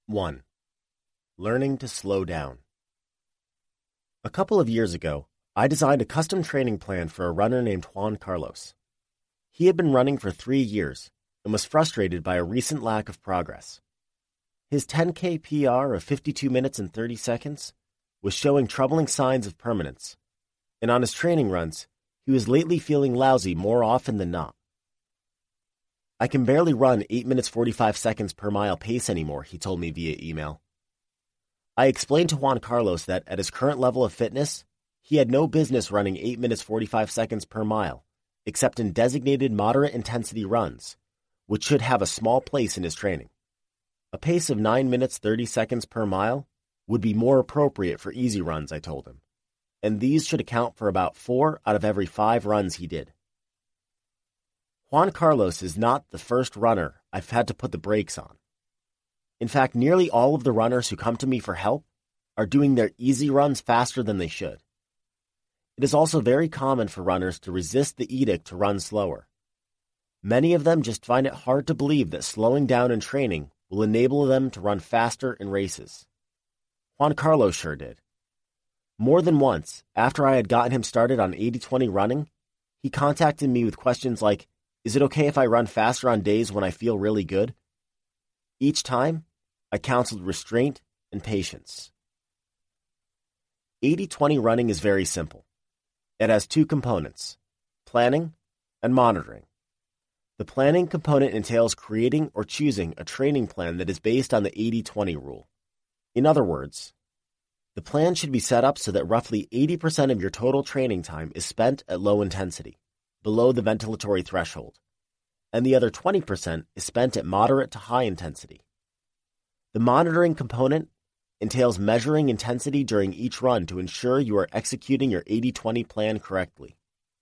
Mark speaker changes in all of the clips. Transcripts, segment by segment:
Speaker 1: 1. Learning to slow down. A couple of years ago, I designed a custom training plan for a runner named Juan Carlos. He had been running for 3 years and was frustrated by a recent lack of progress. His 10K PR of 52 minutes and 30 seconds was showing troubling signs of permanence, and on his training runs, he was lately feeling lousy more often than not. "I can barely run 8 minutes 45 seconds per mile pace anymore," he told me via email. I explained to Juan Carlos that at his current level of fitness, he had no business running 8 minutes 45 seconds per mile, except in designated moderate intensity runs, which should have a small place in his training. A pace of 9 minutes 30 seconds per mile would be more appropriate for easy runs, I told him, and these should account for about 4 out of every 5 runs he did. Juan Carlos is not the first runner I've had to put the brakes on. In fact, nearly all of the runners who come to me for help are doing their easy runs faster than they should. It is also very common for runners to resist the edict to run slower. Many of them just find it hard to believe that slowing down in training will enable them to run faster in races. Juan Carlos sure did. More than once, after I had gotten him started on 80-20 running, he contacted me with questions like, "Is it okay if I run faster on days when I feel really good?" Each time, I counseled restraint and patience. 80-20 running is very simple. It has 2 components, planning and monitoring. The planning component entails creating or choosing a training plan that is based on the 80-20 rule. In other words, the plan should be set up so that roughly 80% of your total training time is spent at low intensity, below the ventilatory threshold, and the other 20% is spent at moderate to high intensity. The monitoring component entails measuring intensity during each run to ensure you are executing your 80-20 plan correctly.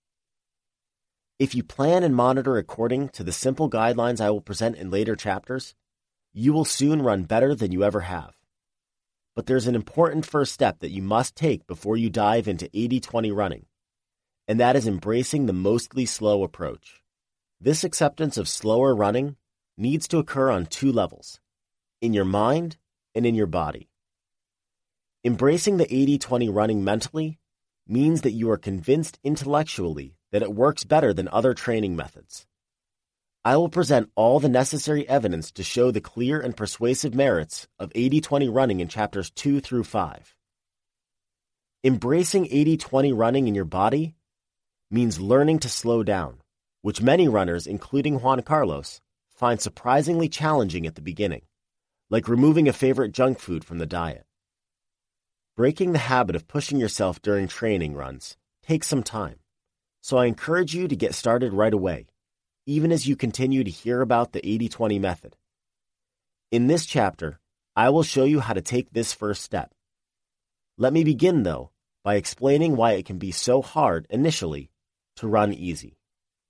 Speaker 1: If you plan and monitor according to the simple guidelines I will present in later chapters, you will soon run better than you ever have. But there's an important first step that you must take before you dive into 80-20 running, and that is embracing the mostly slow approach. This acceptance of slower running needs to occur on 2 levels, in your mind and in your body. Embracing the 80-20 running mentally means that you are convinced intellectually that it works better than other training methods. I will present all the necessary evidence to show the clear and persuasive merits of 80-20 running in chapters 2 through 5. Embracing 80-20 running in your body means learning to slow down, which many runners, including Juan Carlos, find surprisingly challenging at the beginning, like removing a favorite junk food from the diet. Breaking the habit of pushing yourself during training runs takes some time, so I encourage you to get started right away, even as you continue to hear about the 80-20 method. In this chapter, I will show you how to take this first step. Let me begin, though, by explaining why it can be so hard initially to run easy.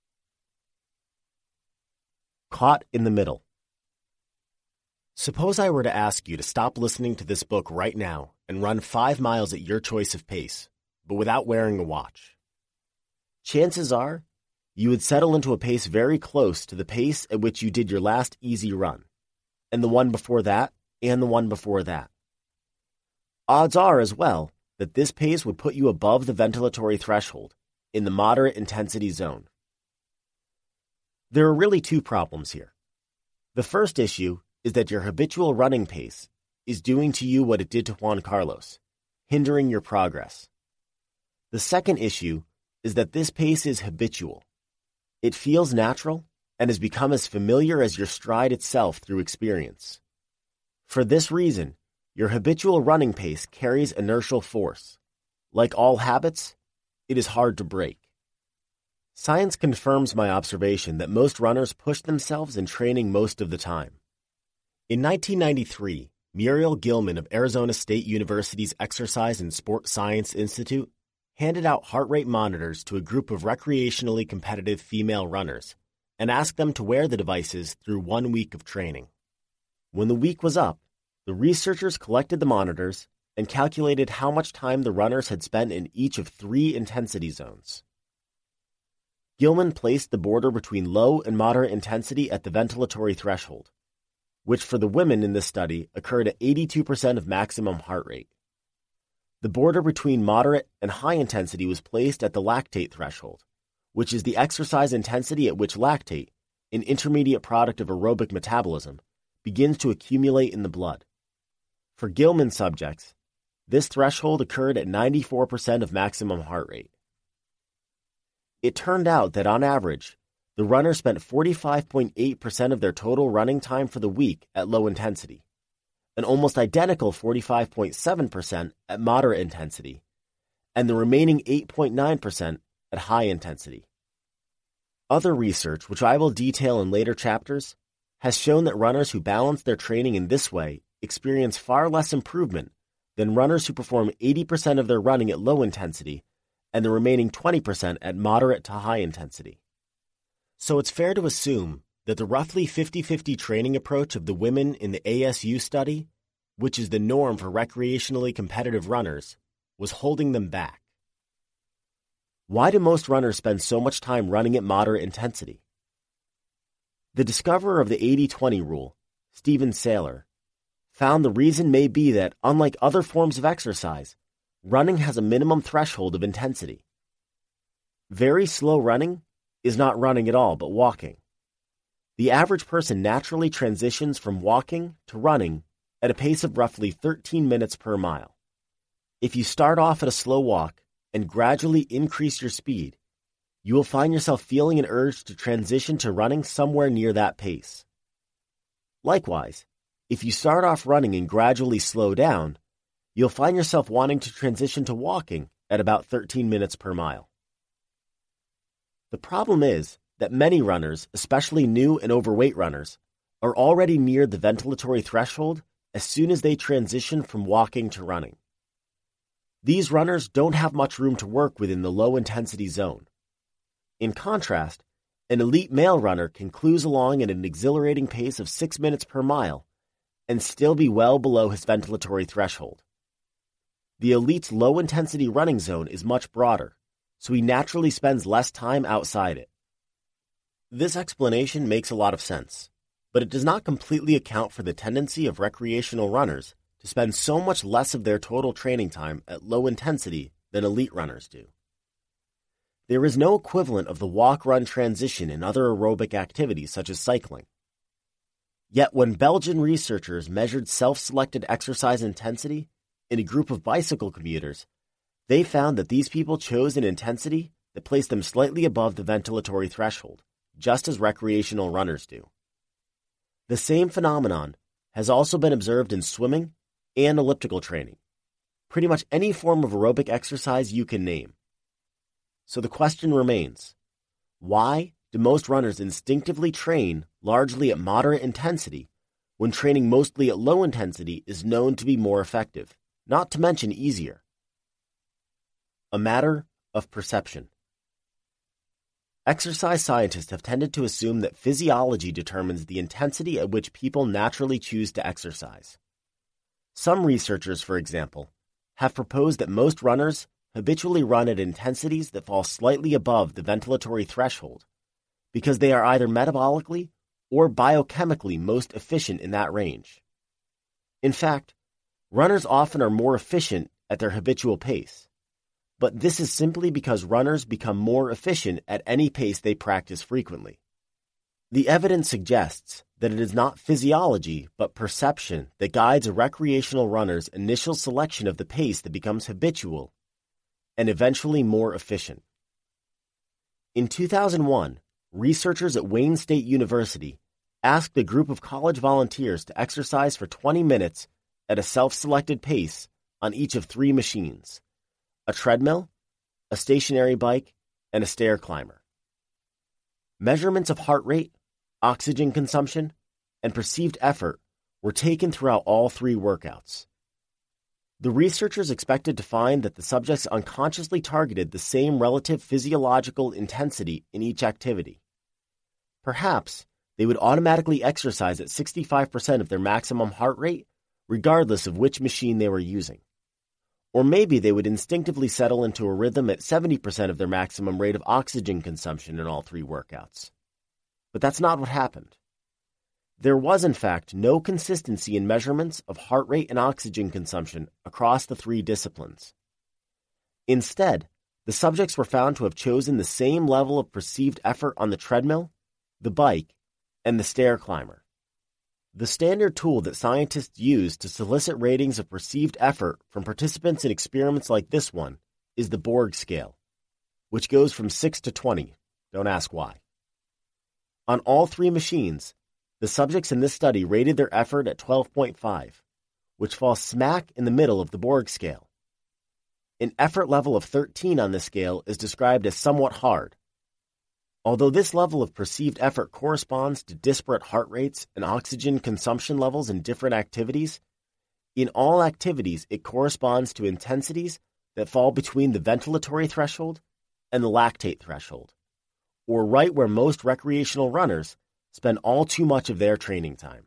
Speaker 1: Caught in the middle. Suppose I were to ask you to stop listening to this book right now and run 5 miles at your choice of pace, but without wearing a watch. Chances are, you would settle into a pace very close to the pace at which you did your last easy run, and the one before that, and the one before that. Odds are, as well, that this pace would put you above the ventilatory threshold, in the moderate intensity zone. There are really 2 problems here. The first issue is that your habitual running pace is doing to you what it did to Juan Carlos, hindering your progress. The second issue is that this pace is habitual. It feels natural and has become as familiar as your stride itself through experience. For this reason, your habitual running pace carries inertial force. Like all habits, it is hard to break. Science confirms my observation that most runners push themselves in training most of the time. In 1993, Muriel Gilman of Arizona State University's Exercise and Sport Science Institute handed out heart rate monitors to a group of recreationally competitive female runners and asked them to wear the devices through 1 week of training. When the week was up, the researchers collected the monitors and calculated how much time the runners had spent in each of 3 intensity zones. Gilman placed the border between low and moderate intensity at the ventilatory threshold. which for the women in this study occurred at 82% of maximum heart rate. The border between moderate and high intensity was placed at the lactate threshold, which is the exercise intensity at which lactate, an intermediate product of aerobic metabolism, begins to accumulate in the blood. For Gilman subjects, this threshold occurred at 94% of maximum heart rate. It turned out that on average, the runners spent 45.8% of their total running time for the week at low intensity, an almost identical 45.7% at moderate intensity, and the remaining 8.9% at high intensity. Other research, which I will detail in later chapters, has shown that runners who balance their training in this way experience far less improvement than runners who perform 80% of their running at low intensity and the remaining 20% at moderate to high intensity. So it's fair to assume that the roughly 50-50 training approach of the women in the ASU study, which is the norm for recreationally competitive runners, was holding them back. Why do most runners spend so much time running at moderate intensity? The discoverer of the 80-20 rule, Stephen Sailer, found the reason may be that, unlike other forms of exercise, running has a minimum threshold of intensity. Very slow running is not running at all, but walking. The average person naturally transitions from walking to running at a pace of roughly 13 minutes per mile. If you start off at a slow walk and gradually increase your speed, you will find yourself feeling an urge to transition to running somewhere near that pace. Likewise, if you start off running and gradually slow down, you'll find yourself wanting to transition to walking at about 13 minutes per mile. The problem is that many runners, especially new and overweight runners, are already near the ventilatory threshold as soon as they transition from walking to running. These runners don't have much room to work within the low-intensity zone. In contrast, an elite male runner can cruise along at an exhilarating pace of 6 minutes per mile and still be well below his ventilatory threshold. The elite's low-intensity running zone is much broader, so he naturally spends less time outside it. This explanation makes a lot of sense, but it does not completely account for the tendency of recreational runners to spend so much less of their total training time at low intensity than elite runners do. There is no equivalent of the walk-run transition in other aerobic activities such as cycling. Yet when Belgian researchers measured self-selected exercise intensity in a group of bicycle commuters, they found that these people chose an intensity that placed them slightly above the ventilatory threshold, just as recreational runners do. The same phenomenon has also been observed in swimming and elliptical training, pretty much any form of aerobic exercise you can name. So the question remains, why do most runners instinctively train largely at moderate intensity when training mostly at low intensity is known to be more effective, not to mention easier? A matter of perception. Exercise scientists have tended to assume that physiology determines the intensity at which people naturally choose to exercise. Some researchers, for example, have proposed that most runners habitually run at intensities that fall slightly above the ventilatory threshold because they are either metabolically or biochemically most efficient in that range. In fact, runners often are more efficient at their habitual pace, but this is simply because runners become more efficient at any pace they practice frequently. The evidence suggests that it is not physiology but perception that guides a recreational runner's initial selection of the pace that becomes habitual and eventually more efficient. In 2001, researchers at Wayne State University asked a group of college volunteers to exercise for 20 minutes at a self-selected pace on each of 3 machines: a treadmill, a stationary bike, and a stair climber. Measurements of heart rate, oxygen consumption, and perceived effort were taken throughout all 3 workouts. The researchers expected to find that the subjects unconsciously targeted the same relative physiological intensity in each activity. Perhaps they would automatically exercise at 65% of their maximum heart rate, regardless of which machine they were using. Or maybe they would instinctively settle into a rhythm at 70% of their maximum rate of oxygen consumption in all 3 workouts. But that's not what happened. There was, in fact, no consistency in measurements of heart rate and oxygen consumption across the three disciplines. Instead, the subjects were found to have chosen the same level of perceived effort on the treadmill, the bike, and the stair climber. The standard tool that scientists use to solicit ratings of perceived effort from participants in experiments like this one is the Borg scale, which goes from 6 to 20. Don't ask why. On all three machines, the subjects in this study rated their effort at 12.5, which falls smack in the middle of the Borg scale. An effort level of 13 on this scale is described as somewhat hard. Although this level of perceived effort corresponds to disparate heart rates and oxygen consumption levels in different activities, in all activities it corresponds to intensities that fall between the ventilatory threshold and the lactate threshold, or right where most recreational runners spend all too much of their training time.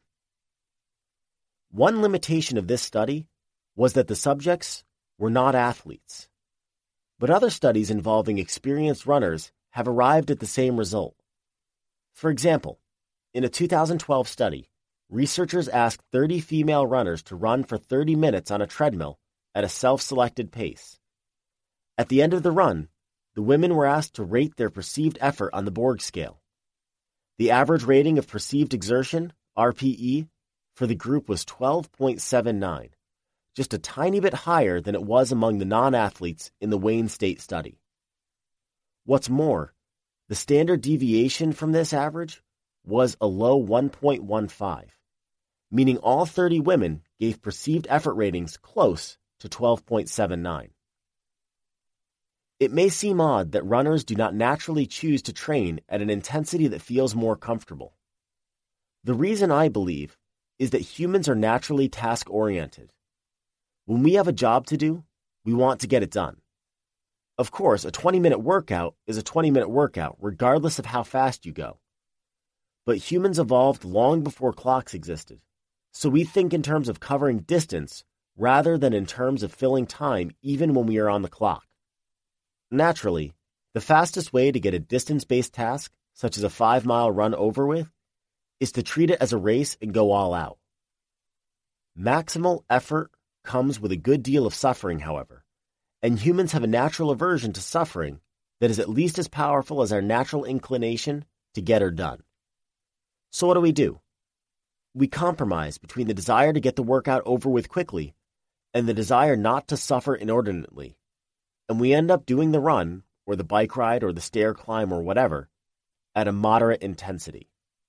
Speaker 1: One limitation of this study was that the subjects were not athletes, but other studies involving experienced runners have arrived at the same result. For example, in a 2012 study, researchers asked 30 female runners to run for 30 minutes on a treadmill at a self-selected pace. At the end of the run, the women were asked to rate their perceived effort on the Borg scale. The average rating of perceived exertion, RPE, for the group was 12.79, just a tiny bit higher than it was among the non-athletes in the Wayne State study. What's more, the standard deviation from this average was a low 1.15, meaning all 30 women gave perceived effort ratings close to 12.79. It may seem odd that runners do not naturally choose to train at an intensity that feels more comfortable. The reason, I believe, is that humans are naturally task-oriented. When we have a job to do, we want to get it done. Of course, a 20-minute workout is a 20-minute workout, regardless of how fast you go. But humans evolved long before clocks existed, so we think in terms of covering distance rather than in terms of filling time even when we are on the clock. Naturally, the fastest way to get a distance-based task, such as a 5-mile run, over with, is to treat it as a race and go all out. Maximal effort comes with a good deal of suffering, however, and humans have a natural aversion to suffering that is at least as powerful as our natural inclination to get her done. So what do? We compromise between the desire to get the workout over with quickly and the desire not to suffer inordinately, and we end up doing the run, or the bike ride, or the stair climb, or whatever, at a moderate intensity.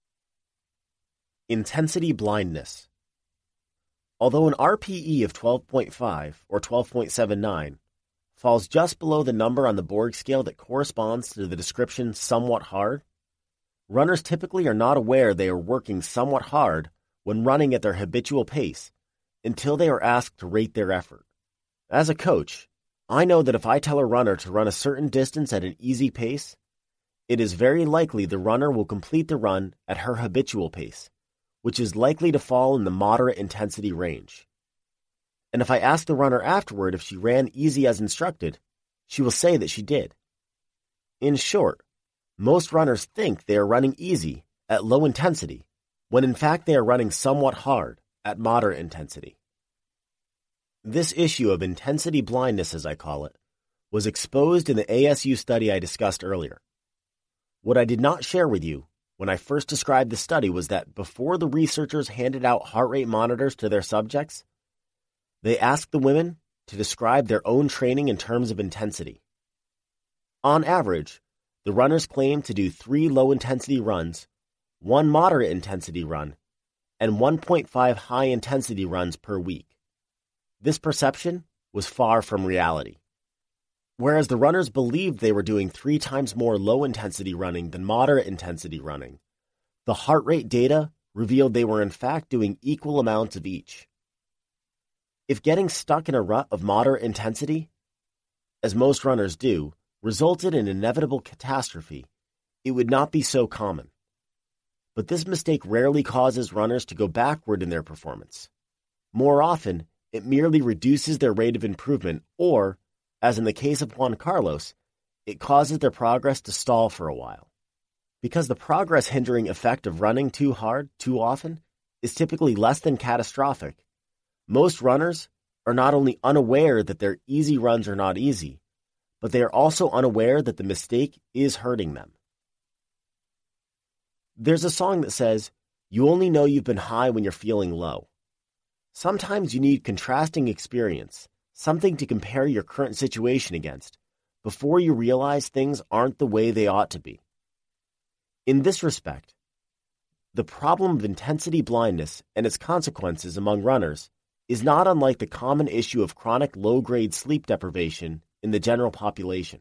Speaker 1: Intensity blindness. Although an RPE of 12.5 or 12.79 falls just below the number on the Borg scale that corresponds to the description somewhat hard, runners typically are not aware they are working somewhat hard when running at their habitual pace until they are asked to rate their effort. As a coach, I know that if I tell a runner to run a certain distance at an easy pace, it is very likely the runner will complete the run at her habitual pace, which is likely to fall in the moderate intensity range. And if I ask the runner afterward if she ran easy as instructed, she will say that she did. In short, most runners think they are running easy at low intensity, when in fact they are running somewhat hard at moderate intensity. This issue of intensity blindness, as I call it, was exposed in the ASU study I discussed earlier. What I did not share with you when I first described the study was that before the researchers handed out heart rate monitors to their subjects, they asked the women to describe their own training in terms of intensity. On average, the runners claimed to do 3 low-intensity runs, 1 moderate-intensity run, and 1.5 high-intensity runs per week. This perception was far from reality. Whereas the runners believed they were doing 3 times more low-intensity running than moderate-intensity running, the heart rate data revealed they were in fact doing equal amounts of each. If getting stuck in a rut of moderate intensity, as most runners do, resulted in inevitable catastrophe, it would not be so common. But this mistake rarely causes runners to go backward in their performance. More often, it merely reduces their rate of improvement or, as in the case of Juan Carlos, it causes their progress to stall for a while. Because the progress-hindering effect of running too hard too often is typically less than catastrophic, most runners are not only unaware that their easy runs are not easy, but they are also unaware that the mistake is hurting them. There's a song that says, "You only know you've been high when you're feeling low." Sometimes you need contrasting experience, something to compare your current situation against, before you realize things aren't the way they ought to be. In this respect, the problem of intensity blindness and its consequences among runners is not unlike the common issue of chronic low-grade sleep deprivation in the general population.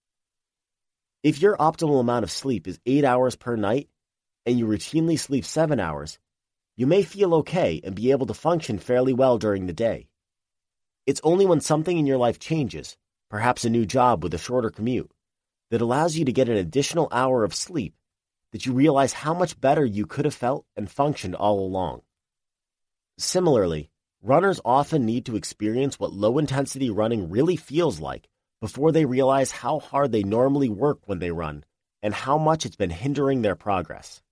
Speaker 1: If your optimal amount of sleep is 8 hours per night and you routinely sleep 7 hours, you may feel okay and be able to function fairly well during the day. It's only when something in your life changes, perhaps a new job with a shorter commute, that allows you to get an additional hour of sleep that you realize how much better you could have felt and functioned all along. Similarly, runners often need to experience what low-intensity running really feels like before they realize how hard they normally work when they run and how much it's been hindering their progress.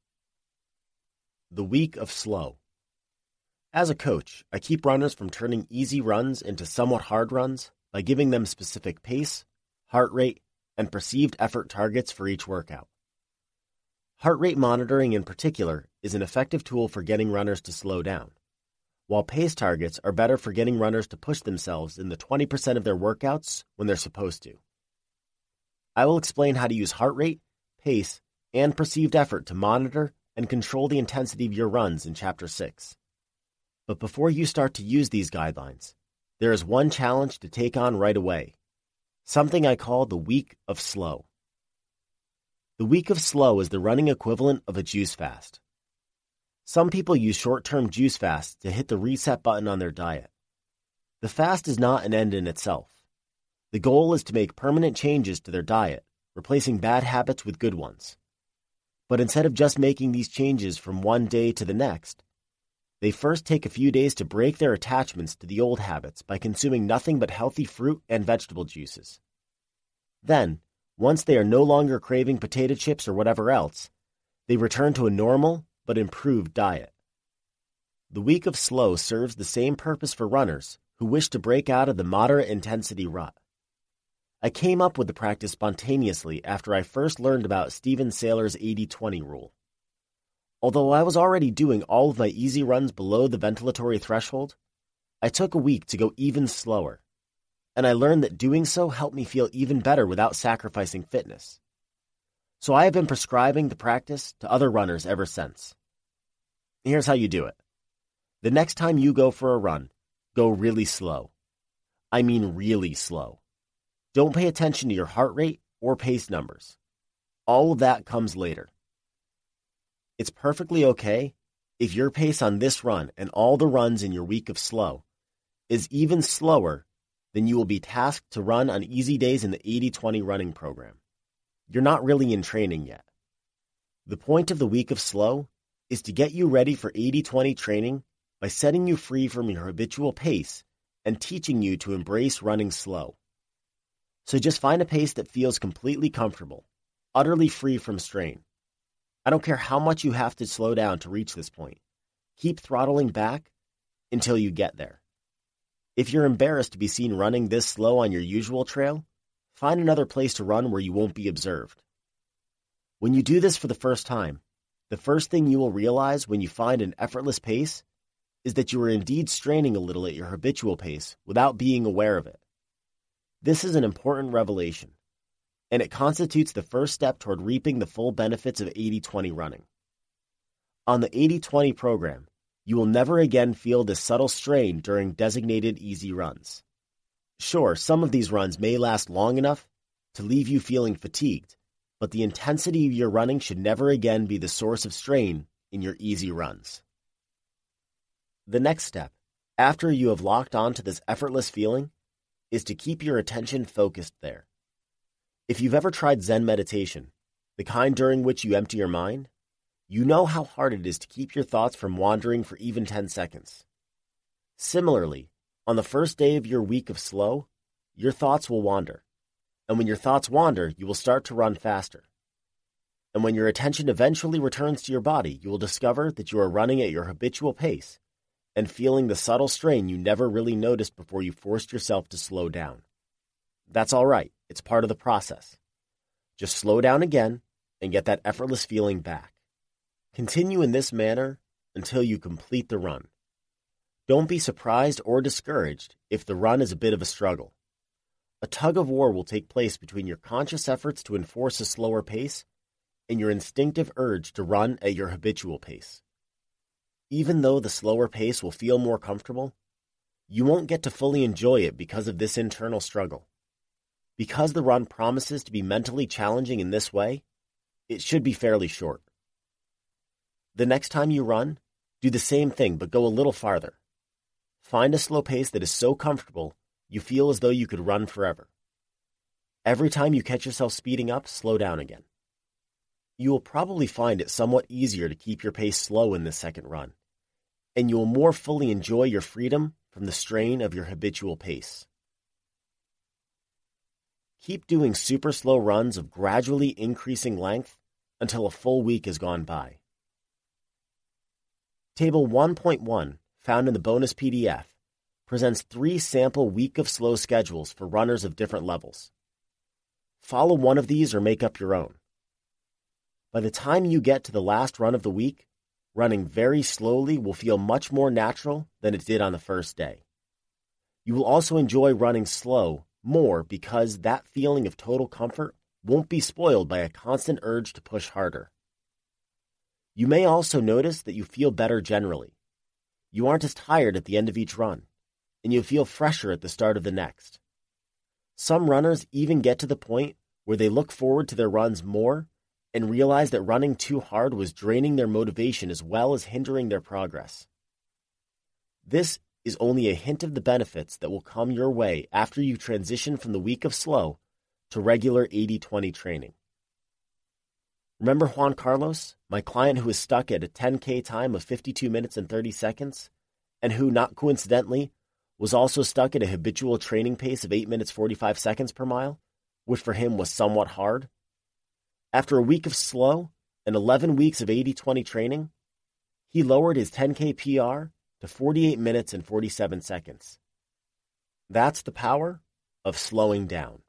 Speaker 1: The week of slow. As a coach, I keep runners from turning easy runs into somewhat hard runs by giving them specific pace, heart rate, and perceived effort targets for each workout. Heart rate monitoring in particular is an effective tool for getting runners to slow down, while pace targets are better for getting runners to push themselves in the 20% of their workouts when they're supposed to. I will explain how to use heart rate, pace, and perceived effort to monitor and control the intensity of your runs in Chapter 6. But before you start to use these guidelines, there is one challenge to take on right away, something I call the week of slow. The week of slow is the running equivalent of a juice fast. Some people use short-term juice fasts to hit the reset button on their diet. The fast is not an end in itself. The goal is to make permanent changes to their diet, replacing bad habits with good ones. But instead of just making these changes from one day to the next, they first take a few days to break their attachments to the old habits by consuming nothing but healthy fruit and vegetable juices. Then, once they are no longer craving potato chips or whatever else, they return to a normal but improved diet. The week of slow serves the same purpose for runners who wish to break out of the moderate intensity rut. I came up with the practice spontaneously after I first learned about Steven Saylor's 80-20 rule. Although I was already doing all of my easy runs below the ventilatory threshold, I took a week to go even slower, and I learned that doing so helped me feel even better without sacrificing fitness. So I have been prescribing the practice to other runners ever since. Here's how you do it. The next time you go for a run, go really slow. I mean really slow. Don't pay attention to your heart rate or pace numbers. All of that comes later. It's perfectly okay if your pace on this run and all the runs in your week of slow is even slower than you will be tasked to run on easy days in the 80-20 running program. You're not really in training yet. The point of the week of slow is to get you ready for 80-20 training by setting you free from your habitual pace and teaching you to embrace running slow. So just find a pace that feels completely comfortable, utterly free from strain. I don't care how much you have to slow down to reach this point. Keep throttling back until you get there. If you're embarrassed to be seen running this slow on your usual trail, find another place to run where you won't be observed. When you do this for the first time, the first thing you will realize when you find an effortless pace is that you are indeed straining a little at your habitual pace without being aware of it. This is an important revelation, and it constitutes the first step toward reaping the full benefits of 80-20 running. On the 80-20 program, you will never again feel this subtle strain during designated easy runs. Sure, some of these runs may last long enough to leave you feeling fatigued, but the intensity of your running should never again be the source of strain in your easy runs. The next step, after you have locked on to this effortless feeling, is to keep your attention focused there. If you've ever tried Zen meditation, the kind during which you empty your mind, you know how hard it is to keep your thoughts from wandering for even 10 seconds. Similarly, on the first day of your week of slow, your thoughts will wander. And when your thoughts wander, you will start to run faster. And And when your attention eventually returns to your body, you will discover that you are running at your habitual pace and feeling the subtle strain you never really noticed before you forced yourself to slow down. That's all right. It's part of the process. Just slow down again and get that effortless feeling back. Continue in this manner until you complete the run. Don't be surprised or discouraged if the run is a bit of a struggle. A tug of war will take place between your conscious efforts to enforce a slower pace and your instinctive urge to run at your habitual pace. Even though the slower pace will feel more comfortable, you won't get to fully enjoy it because of this internal struggle. Because the run promises to be mentally challenging in this way, it should be fairly short. The next time you run, do the same thing but go a little farther. Find a slow pace that is so comfortable you feel as though you could run forever. Every time you catch yourself speeding up, slow down again. You will probably find it somewhat easier to keep your pace slow in this second run, and you will more fully enjoy your freedom from the strain of your habitual pace. Keep doing super slow runs of gradually increasing length until a full week has gone by. Table 1.1, found in the bonus PDF, presents 3 sample week of slow schedules for runners of different levels. Follow one of these or make up your own. By the time you get to the last run of the week, running very slowly will feel much more natural than it did on the first day. You will also enjoy running slow more because that feeling of total comfort won't be spoiled by a constant urge to push harder. You may also notice that you feel better generally. You aren't as tired at the end of each run, and you feel fresher at the start of the next. Some runners even get to the point where they look forward to their runs more and realize that running too hard was draining their motivation as well as hindering their progress. This is only a hint of the benefits that will come your way after you transition from the week of slow to regular 80-20 training. Remember Juan Carlos, my client who was stuck at a 10K time of 52 minutes and 30 seconds, and who, not coincidentally, was also stuck at a habitual training pace of 8 minutes 45 seconds per mile, which for him was somewhat hard? After a week of slow and 11 weeks of 80-20 training, he lowered his 10K PR to 48 minutes and 47 seconds. That's the power of slowing down.